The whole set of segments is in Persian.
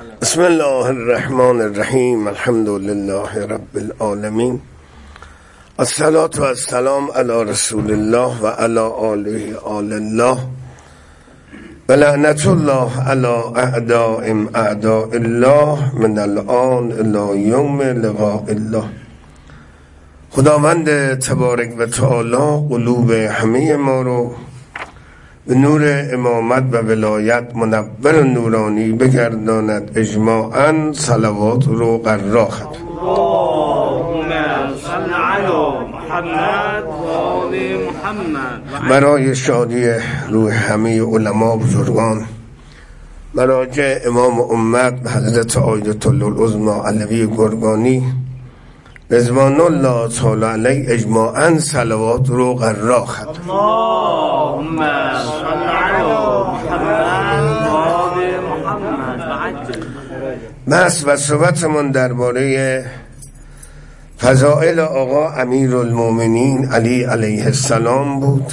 بسم الله الرحمن الرحیم. الحمد لله رب العالمین. الصلاة و السلام علی رسول الله و علی آله آل الله و لعنت الله علی اعدائهم اعداء الله من الان الی یوم لقاء الله. خداوند تبارک و تعالی قلوب همه ما رو به نور امامت و ولایت منور نورانی بگرداند اجماعاً. صلوات رو قرار خد. اللهم صل علی محمد و آل محمد. برای شادی روح همه علما بزرگان، مراجع امام امت حضرت آیت الله العظمی علوی گرگانی رضوان الله تعالی علیه اجماعاً صلوات رو قرار خد. اللهم صل علی محمد و آل محمد. بحث و صحبتمون درباره فضائل آقا امیرالمومنین علی علیه السلام بود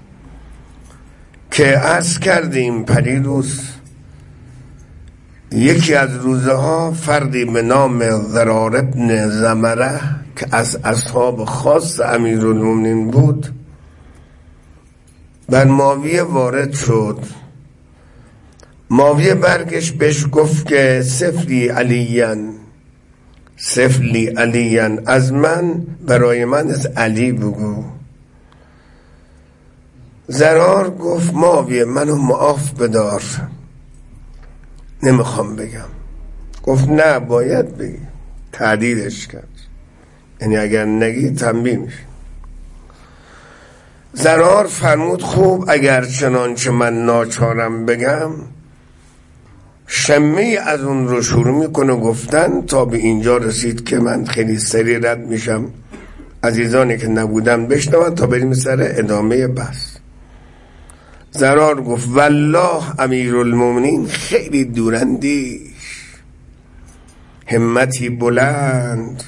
که عرض کردیم پریروز یکی از روزه ها فردی به نام ضرار ابن زمره که از اصحاب خاص امیرالمومنین بود بر معاویه وارد شد. معاویه برگش بهش گفت که سفلی علیاً از من، برای من از علی بگو. ضرار گفت معاویه منو معاف بدار، نمیخوام بگم. گفت نه باید بگی. تهدیدش کرد، یعنی اگر نگی تنبیه میشه. ضرار فرمود خوب اگر چنانچه من ناچارم بگم. شمه از اون رو شروع میکنه گفتن تا به اینجا رسید که من خیلی سریع رد میشم، عزیزانی که نبودن بشنون تا بریم سر ادامه بحث. ضرار گفت والله امیرالمومنین خیلی دوراندیش، همتی بلند،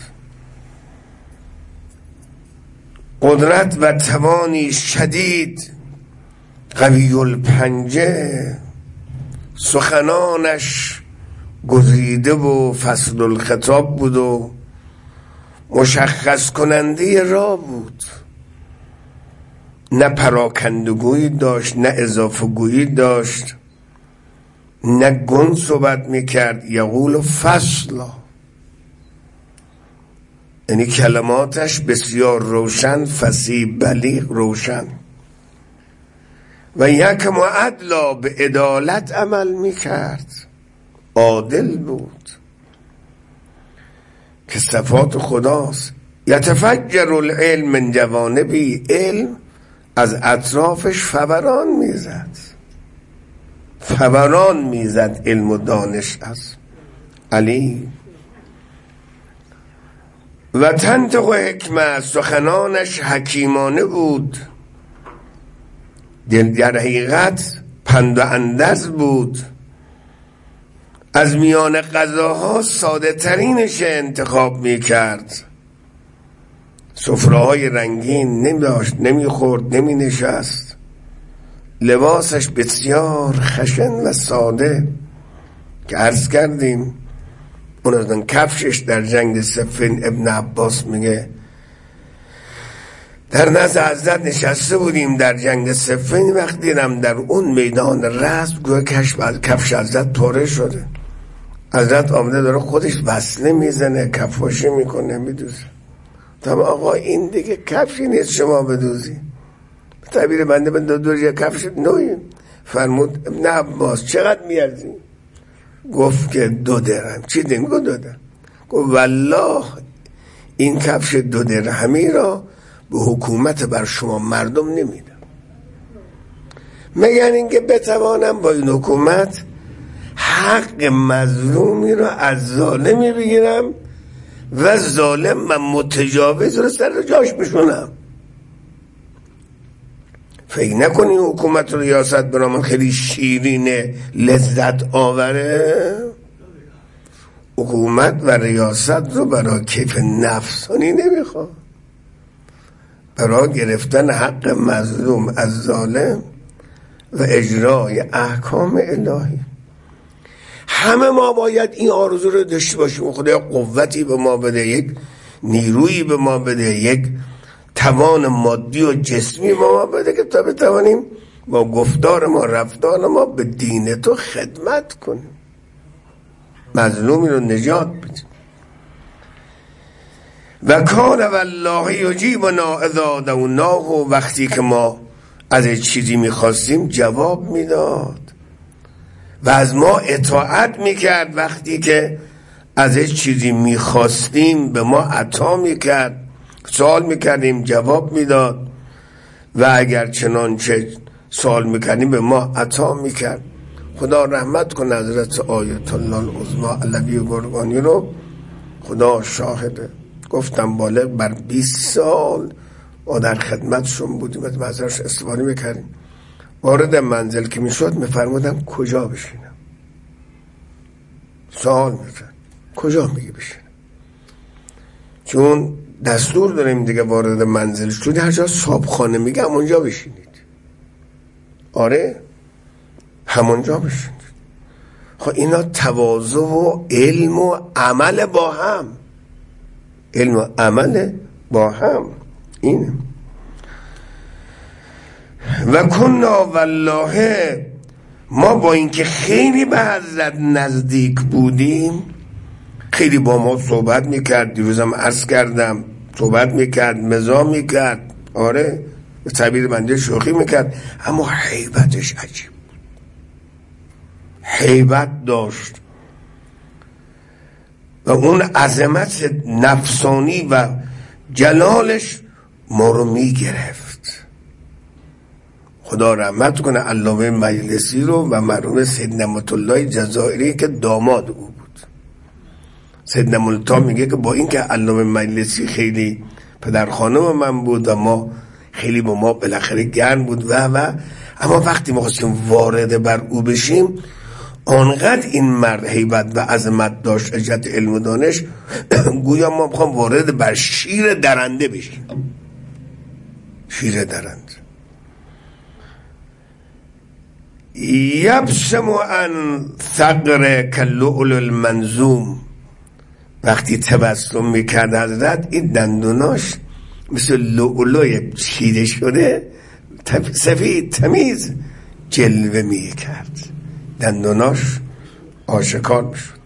قدرت و توانی شدید، قوی الپنجه، سخنانش گزیده و فصل الخطاب بود و مشخص کننده را بود. نه پراکندگویی داشت، نه اضافه گویی داشت، نه گن صحبت میکرد. یقول فصلا، یعنی کلماتش بسیار روشن، فصیح، بلیغ، روشن. و یک معدلا به عدالت عمل میکرد، عادل بود که صفات خداست. یتفجر العلم من جوانبی، علم از اطرافش فوران میزد علم و دانش از علی. و تنطق حکمت، سخنانش حکیمانه بود، در حقیقت پند و اندرز بود. از میان غذاها ساده ترینش انتخاب میکرد. سفره‌های رنگین نمیداشت، نمیخورد، نمی نشست. لباسش بسیار خشن و ساده که عرض کردیم. اون از اون کفشش در جنگ صفین ابن عباس میگه در نزد حضرت نشسته بودیم در جنگ صفین، وقت دیدم در اون میدان رزم گویا کفش حضرت پاره شده. حضرت آمده داره خودش وصله میزنه، کفاشی میکنه، میدوزه. تمام آقا این دیگه کفشی نیست شما بدوزی. تعبیر بنده دور کفش نوعی. فرمود ابن عباس چقدر میارزی؟ گفت که 2 درهم. چی دیم؟ گفت 2 درهم. گفت والله این کفش 2 درهمی را به حکومت بر شما مردم نمیدم، مگر اینکه بتوانم با این حکومت حق مظلومی را از ظالمی بگیرم و ظالم و متجاوز رو سر جاش بشونم. فکر نکنی حکومت و ریاست برام خیلی شیرینه، لذت آوره. حکومت و ریاست رو برای کیف نفسانی نمیخواد، برای گرفتن حق مظلوم از ظالم و اجرای احکام الهی. همه ما باید این آرزو رو داشته باشیم خدا قوتی به ما بده، یک نیرویی به ما بده، یک توان مادی و جسمی به ما بده که تا بتوانیم با گفتار ما رفتار ما به دین تو خدمت کنیم، مظلومی رو نجات بدیم. و کان والله یجیبنا اذا دعوناه، و وقتی که ما از چیزی میخواستیم جواب میداد و از ما اطاعت میکرد. وقتی که از چیزی میخواستیم به ما عطا میکرد، سوال میکردیم جواب میداد و اگر چنانچه سوال میکردیم به ما عطا میکرد. خدا رحمت کنه حضرت آیت الله العظمی علوی گرگانی رو، خدا شاهده. گفتم بالغ بر 20 سال ما در خدمتشون بودیم، از ازش استفاده میکردیم. وارد منزل که میشد میفرمودم کجا بشینم، سوال میکرد کجا میگی بشینم، چون دستور داریم دیگه وارد منزل شدید هر جا صابخانه میگه همونجا بشینید. آره همونجا بشینید. خب اینا تواضع و علم و عمل با هم، علم و عمل با هم اینه. و کنا والله، ما با اینکه خیلی به حضرت نزدیک بودیم، خیلی با ما صحبت میکرد، دیروزم عرض کردم صحبت میکرد، مزاح میکرد، آره به تعبیر بنده شوخی میکرد، اما هیبتش عجیب بود، هیبت داشت و اون عظمت نفسانی و جلالش ما رو میگرفت. خدا رحمت کنه علامه مجلسی رو و مرحوم سید نعمت الله جزائری که داماد او بود. سید نعمت الله میگه که با این که علامه مجلسی خیلی پدر خانم من بود و ما خیلی با ما بالاخره گرم بود و اما وقتی ما خواستیم وارد بر او بشیم، آنقدر این مرد هیبت و عظمت داشت، اجت علم و دانش، گویا ما میخوام وارد بر شیر درنده بشیم. شیر درنده یبسم عن ثغر کاللؤلؤ المنظوم، وقتی تبسم میکرد حضرت این دندوناش مثل لؤلؤ چیده شده سفید تمیز جلوه میکرد، دندوناش آشکار میشد.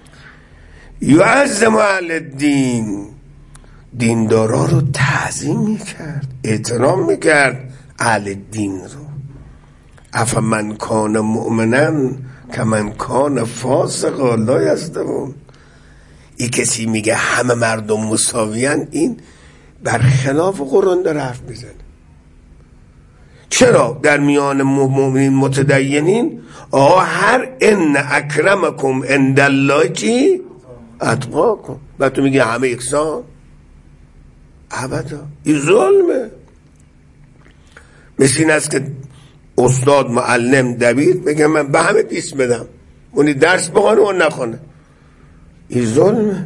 یعظم اهل الدین، دیندارا رو تعظیم میکرد، احترام میکرد اهل دین رو. افمن کان مؤمنا کمن کان فاسقا لا یستوون. این کسی میگه همه مردم مساویان، این برخلاف قرآن داره حرف میزنه. چرا در میان مؤمنین متدینین هر ان اکرمکم عند الله چی اتقاکم، بعد تو میگه همه یکسان؟ ابدا، این ظلمه. مثل این است که استاد معلم دبیر بگه من به همه پیس بدم، اونی درس بخونه اون نخونه، این ظلمه.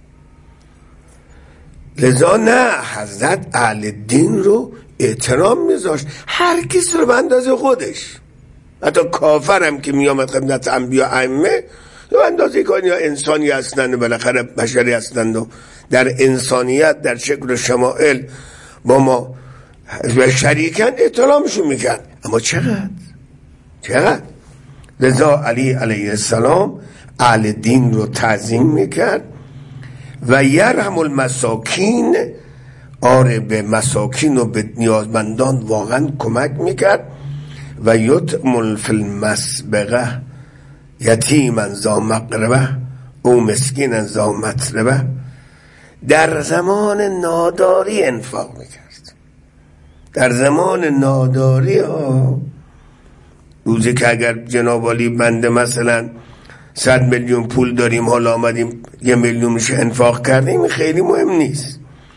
لذا نه، حضرت اهل دین رو احترام میذاشت، هر کس رو به اندازه خودش. حتی کافرم که میامد خدمت انبیا ائمه به اندازه که اینا انسانی هستند، بالاخره بشری هستند و در انسانیت در شکل و شمائل با ما شریکن، احترامشون میکرد. اما چقدر لذا علی علیه السلام اهل دین رو تعظیم میکرد و یرحم المساکین، آره به مساکین و به نیازمندان واقعا کمک میکرد. و یطعم فی المسبغه یتیما ذا مقربه او مسکینا ذا متربه، در زمان ناداری انفاق میکرد، در زمان ناداری. روزی که اگر جناب عالی بنده مثلا 100 میلیون پول داریم، حالا آمدیم 1 میلیونش انفاق کردیم، خیلی مهم نیست.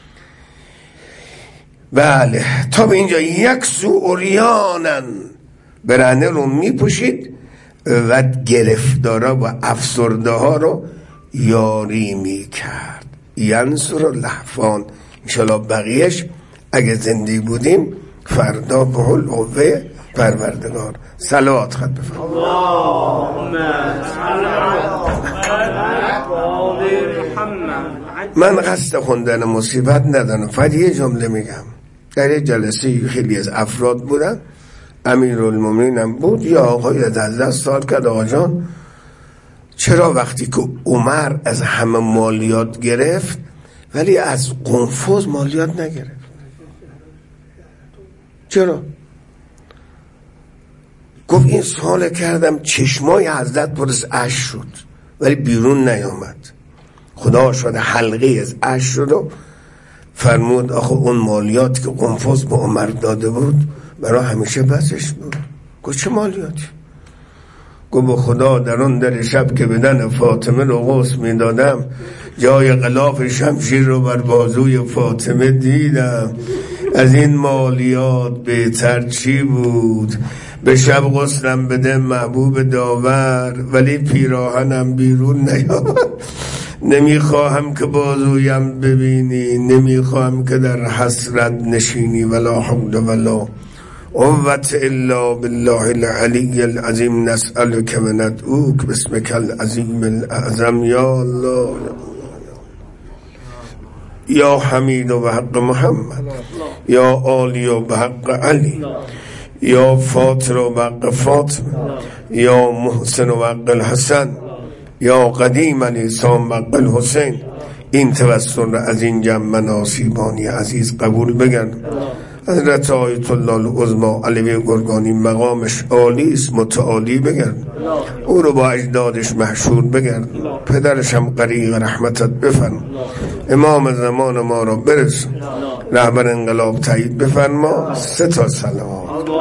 بله تا به اینجا یک سو اوریانن، برهنه رو میپوشید و گرفتارا و افسرده ها رو یاری میکرد. ینصر اللهفان. انشالله بقیهش اگه زندگی بودیم فردا به القوه پروردگار. صلوات خط بفرما. اللهم صل علی محمد. من قصد خوندن مصیبت ندارم، فقط یه جمله میگم. در یه جلسه خیلی از افراد بودن، امیرالمومنین هم بود، یا آقای از دست سال کرد آقا جان چرا وقتی که عمر از همه مالیات گرفت ولی از قنفذ مالیات نگرفت؟ چرا؟ گفت این سوال کردم چشمای حضرت پر از اشک شد ولی بیرون نیامد. خدا شده حلقه از اشک شد و فرمود آخه اون مالیاتی که قنفذ به عمر داده بود برای همیشه بسش بود. گفت چه مالیاتی؟ گفت به خدا در اون در شب که بدن فاطمه رو غسل می دادم جای غلاف شمشیر رو بر بازوی فاطمه دیدم. از این مالیات بهتر چی بود؟ به شب غسلم بده محبوب داور ولی پیراهنم بیرون نیاد. نمیخواهم که بازویم ببینی، نمیخواهم که در حسرت نشینی. ولا حول ولا قوة الا بالله العلی العظیم نسألک و ندعوک باسمک العظیم الاعظم. یا الله یا حمید و بحق محمد، یا عالی و بحق علی، یا فاطر و بحق فاطمه، یا محسن و بحق الحسن، یا قدیم الیسان بحق الحسین. این توسل را از این جمع ناصیبانی عزیز قبول بگن. حضرت آیت الله العظمی علوی گرگانی مقامش عالی است، متعالی بگن. او رو با اجدادش محشور بگن. پدرش هم غریق رحمتت بفرما. امام زمان ما را برسون. رهبر انقلاب تایید بفرما. 3 تا سلام.